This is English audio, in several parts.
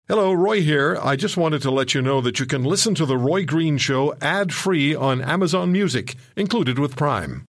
Hello, Roy here. I just wanted to let you know that you can listen to The Roy Green Show ad-free on Amazon Music, included with Prime.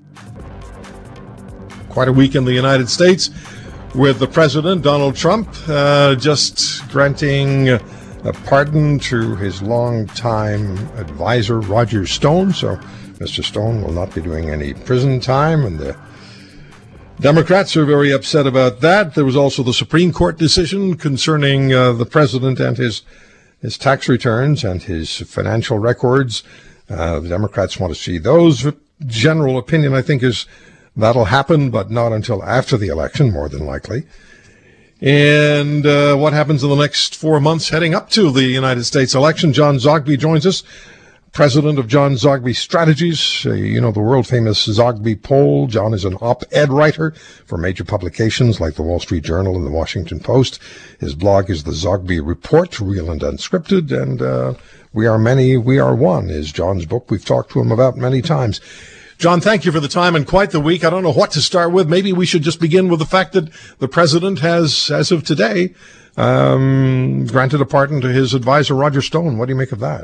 Quite a week in the United States with the President, Donald Trump, just granting a pardon to his longtime advisor, Roger Stone. So Mr. Stone will not be doing any prison time, and the Democrats are very upset about that. There was also the Supreme Court decision concerning the president and his tax returns and his financial records. The Democrats want to see those. General opinion, I think, is that'll happen, but not until after the election, more than likely. And what happens in the next 4 months heading up to the United States election? John Zogby joins us, president of John Zogby Strategies, the world-famous Zogby poll. John is an op-ed writer for major publications like the Wall Street Journal and the Washington Post. His blog is the Zogby Report, Real and Unscripted, and We Are Many, We Are One is John's book we've talked to him about many times. John, thank you for the time and quite the week. I don't know what to start with. Maybe we should just begin with the fact that the president has, as of today, granted a pardon to his advisor, Roger Stone. What do you make of that?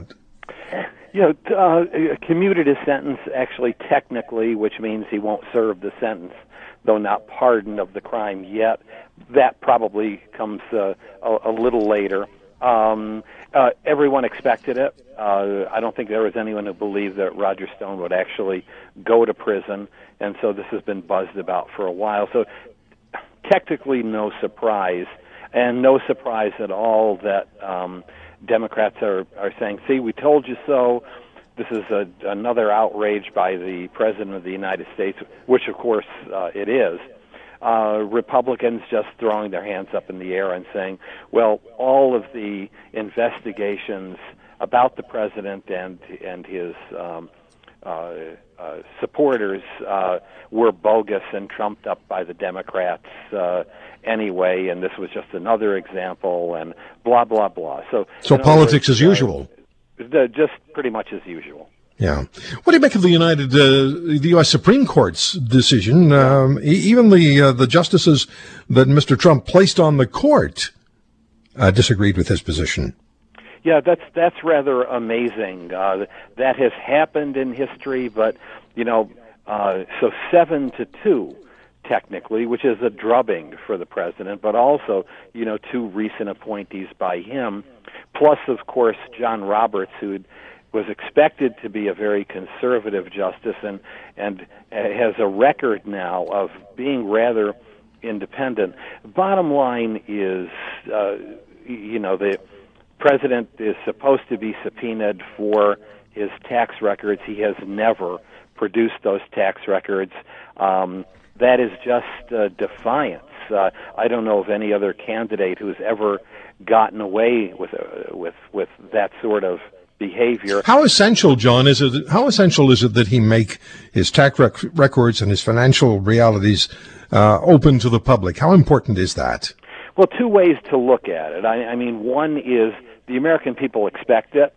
Commuted his sentence, actually, technically, which means he won't serve the sentence, though not pardoned of the crime yet. That probably comes a little later. Everyone expected it. I don't think there was anyone who believed that Roger Stone would actually go to prison, and so this has been buzzed about for a while. So technically no surprise, and no surprise at all that Democrats are saying, see, we told you so. This is another outrage by the President of the United States, which, of course, it is. Republicans just throwing their hands up in the air and saying, well, all of the investigations about the President and his supporters were bogus and trumped up by the Democrats anyway, and this was just another example, and blah, blah, blah. So politics as usual. Just pretty much as usual. Yeah. What do you make of the U.S. Supreme Court's decision? Even the justices that Mr. Trump placed on the court disagreed with his position. Yeah, that's rather amazing. That has happened in history, but so 7-2 technically, which is a drubbing for the president, but also 2 recent appointees by him, plus of course John Roberts, who was expected to be a very conservative justice and has a record now of being rather independent. Bottom line is, the president is supposed to be subpoenaed for his tax records. He has never produced those tax records. That is just defiance. I don't know of any other candidate who's ever gotten away with that sort of behavior. How essential, John, is it? How essential is it that he make his tax records and his financial realities open to the public? How important is that? Well, 2 ways to look at it. I mean, one is the American people expect it.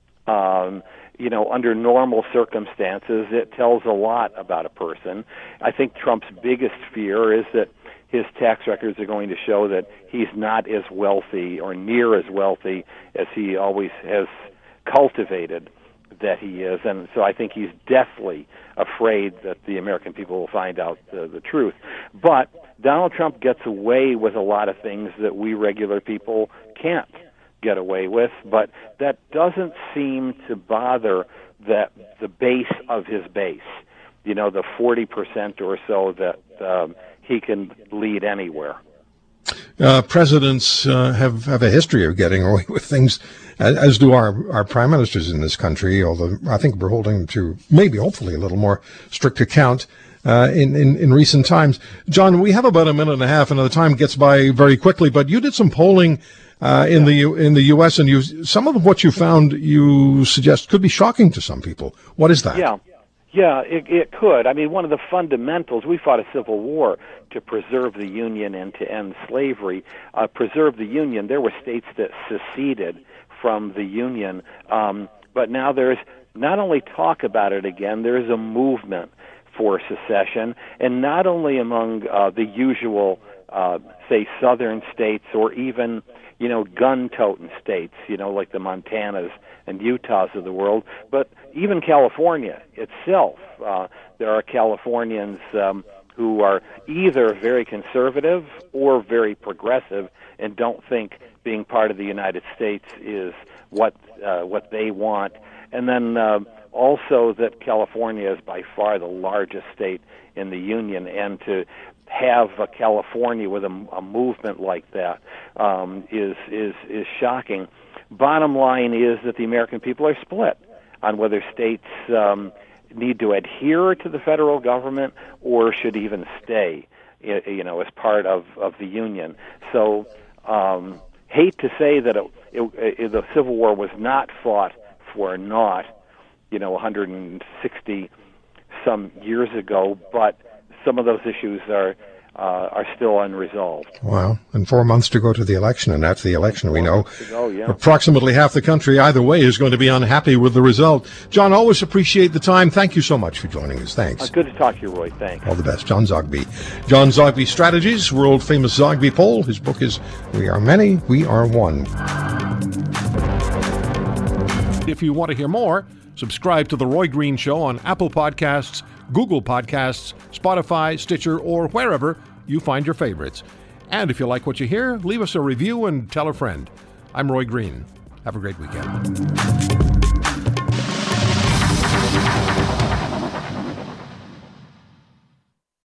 Under normal circumstances, it tells a lot about a person. I think Trump's biggest fear is that his tax records are going to show that he's not as wealthy or near as wealthy as he always has cultivated that he is. And so I think he's deathly afraid that the American people will find out the truth. But Donald Trump gets away with a lot of things that we regular people can't get away with, but that doesn't seem to bother the base of his base, the 40% or so that he can lead anywhere. Presidents have a history of getting away with things, as do our prime ministers in this country, although I think we're holding them to maybe, hopefully, a little more strict account in recent times. John, we have about a minute and a half, and the time gets by very quickly, but you did some polling in the U.S., and some of what you found, you suggest, could be shocking to some people. What is that? Yeah, it could. I mean, one of the fundamentals, we fought a civil war to preserve the Union and to end slavery. Preserve the Union, there were states that seceded from the Union, but now there's not only talk about it again, there's a movement for secession, and not only among the usual, say, southern states or even gun-toting states, like the Montanas and Utahs of the world, but even California itself. There are Californians who are either very conservative or very progressive and don't think being part of the United States is what they want. And then also that California is by far the largest state in the Union, and to have California with a movement like that is shocking. Bottom line is that the American people are split on whether states need to adhere to the federal government or should even stay, as part of the Union. So, hate to say that the Civil War was not fought for naught, 160 some years ago, but some of those issues are still unresolved. Wow. And 4 months to go to the election, and after the election, we know yeah. approximately half the country, either way, is going to be unhappy with the result. John, always appreciate the time. Thank you so much for joining us. Thanks. Good to talk to you, Roy. Thanks. All the best. John Zogby. John Zogby Strategies, world-famous Zogby poll. His book is We Are Many, We Are One. If you want to hear more, subscribe to The Roy Green Show on Apple Podcasts, Google Podcasts, Spotify, Stitcher, or wherever you find your favorites. And if you like what you hear, leave us a review and tell a friend. I'm Roy Green. Have a great weekend.